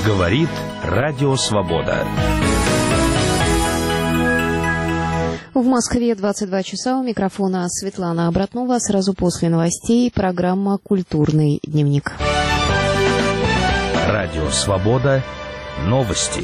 Говорит Радио Свобода. В Москве 22 часа. У микрофона Светлана Обратнова. Сразу после новостей программа «Культурный дневник». Радио Свобода. Новости.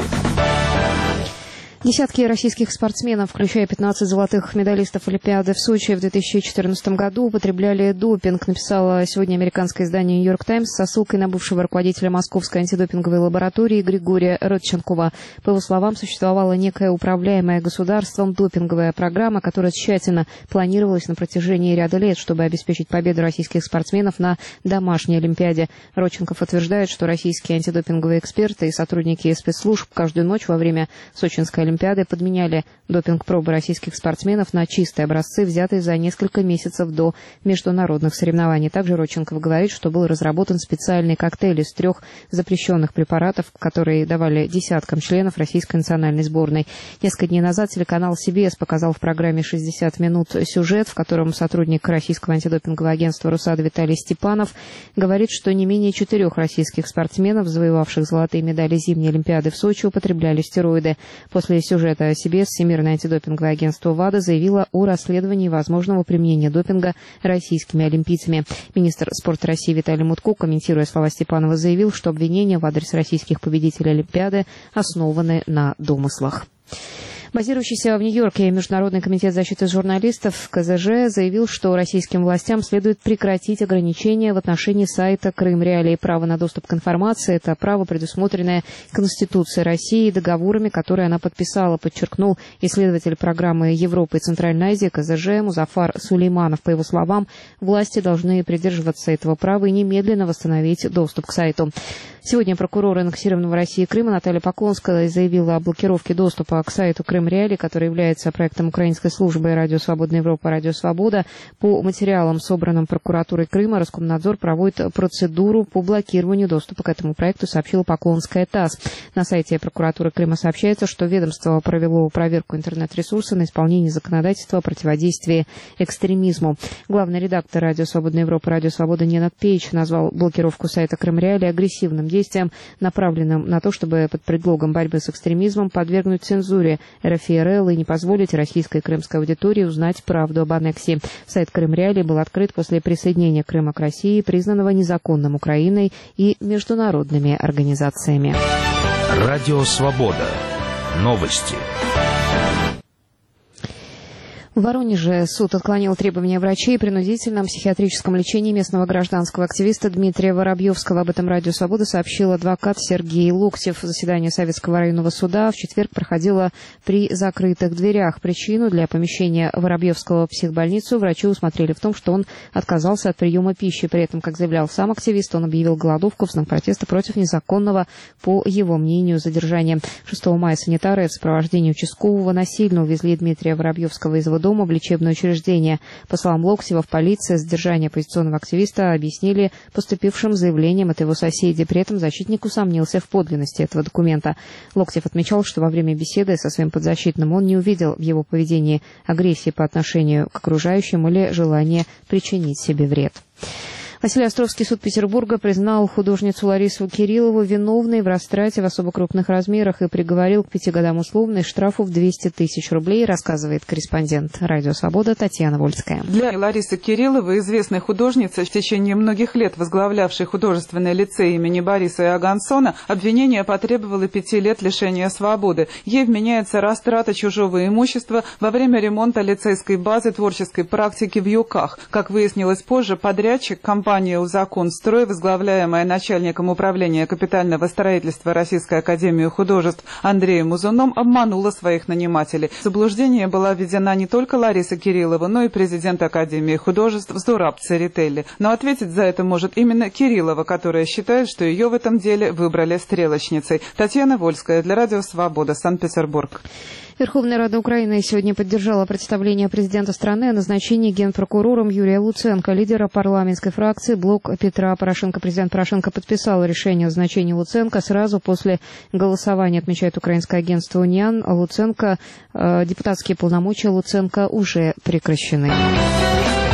Десятки российских спортсменов, включая 15 золотых медалистов Олимпиады в Сочи в 2014 году, употребляли допинг, написало сегодня американское издание «Нью-Йорк Таймс» со ссылкой на бывшего руководителя Московской антидопинговой лаборатории Григория Родченкова. По его словам, существовала некая управляемая государством допинговая программа, которая тщательно планировалась на протяжении ряда лет, чтобы обеспечить победу российских спортсменов на домашней Олимпиаде. Родченков утверждает, что российские антидопинговые эксперты и сотрудники спецслужб каждую ночь во время сочинской Олимпиады подменяли допинг-пробы российских спортсменов на чистые образцы, взятые за несколько месяцев до международных соревнований. Также Родченков говорит, что был разработан специальный коктейль из 3 запрещенных препаратов, которые давали десяткам членов российской национальной сборной. Несколько дней назад телеканал CBS показал в программе «60 минут» сюжет, в котором сотрудник российского антидопингового агентства «Русада» Виталий Степанов говорит, что не менее 4 российских спортсменов, завоевавших золотые медали зимней Олимпиады в Сочи, употребляли стероиды. После сюжета CBS Всемирное антидопинговое агентство ВАДА заявило о расследовании возможного применения допинга российскими олимпийцами. Министр спорта России Виталий Мутко, комментируя слова Степанова, заявил, что обвинения в адрес российских победителей Олимпиады основаны на домыслах. Базирующийся в Нью-Йорке Международный комитет защиты журналистов КЗЖ заявил, что российским властям следует прекратить ограничения в отношении сайта «Крым Реалии». Право на доступ к информации – это право, предусмотренное Конституцией России и договорами, которые она подписала, подчеркнул исследователь программы Европы и Центральной Азии КЗЖ Музафар Сулейманов. По его словам, власти должны придерживаться этого права и немедленно восстановить доступ к сайту. Сегодня прокурор аннексированного России Крыма Наталья Поклонская заявила о блокировке доступа к сайту «Крым Реалии», который является проектом украинской службы «Радио Свободная Европа», «Радио Свобода». По материалам, собранным прокуратурой Крыма, Роскомнадзор проводит процедуру по блокированию доступа к этому проекту, сообщила Поклонская ТАСС. На сайте прокуратуры Крыма сообщается, что ведомство провело проверку интернет-ресурса на исполнение законодательства о противодействии экстремизму. Главный редактор «Радио Свободная Европа», «Радио Свобода» Ненад Пеич назвал блокировку сайта «Крым Реалии» агрессивным действием, направленным на то, чтобы под предлогом борьбы с экстремизмом подвергнуть цензуре РФ/РЛ и не позволить российской и крымской аудитории узнать правду об аннексии. Сайт «Крым Реалии» был открыт после присоединения Крыма к России, признанного незаконным Украиной и международными организациями. Радио Свобода. Новости. В Воронеже суд отклонил требования врачей о принудительном психиатрическом лечении местного гражданского активиста Дмитрия Воробьевского. Об этом Радио Свобода сообщил адвокат Сергей Локтев. Заседание Советского районного суда в четверг проходило при закрытых дверях. Причину для помещения Воробьевского в психбольницу врачи усмотрели в том, что он отказался от приема пищи. При этом, как заявлял сам активист, он объявил голодовку в знак протеста против незаконного, по его мнению, задержания. 6 мая санитары в сопровождении участкового насильно увезли Дмитрия Воробьевского из его дома в лечебное учреждение. По словам Локтева, в полиции задержание оппозиционного активиста объяснили поступившим заявлением от его соседей. При этом защитник усомнился в подлинности этого документа. Локтев отмечал, что во время беседы со своим подзащитным он не увидел в его поведении агрессии по отношению к окружающим или желания причинить себе вред. Василий-Островский суд Петербурга признал художницу Ларису Кириллову виновной в растрате в особо крупных размерах и приговорил к 5 годам условной, штрафу в 200 тысяч рублей, рассказывает корреспондент «Радио Свобода» Татьяна Вольская. Для Ларисы Кирилловой, известной художницы, в течение многих лет возглавлявшей художественный лицей имени Бориса Иогансона, обвинение потребовало 5 лет лишения свободы. Ей вменяется растрата чужого имущества во время ремонта лицейской базы творческой практики в Юках. Как выяснилось позже, подрядчик, компания «Узаконстрой», возглавляемая начальником управления капитального строительства Российской академии художеств Андреем Узуном, обманула своих нанимателей. В заблуждение была введена не только Лариса Кириллова, но и президент Академии художеств Зураб Церетели. Но ответить за это может именно Кириллова, которая считает, что ее в этом деле выбрали стрелочницей. Татьяна Вольская для Радио Свобода, Санкт-Петербург. Верховная Рада Украины сегодня поддержала представление президента страны о назначении генпрокурором Юрия Луценко. Лидера парламентской фракции «Блок Петра Порошенко». Президент Порошенко подписал решение о назначении Луценко сразу после голосования, отмечает украинское агентство «Униан». Депутатские полномочия Луценко уже прекращены.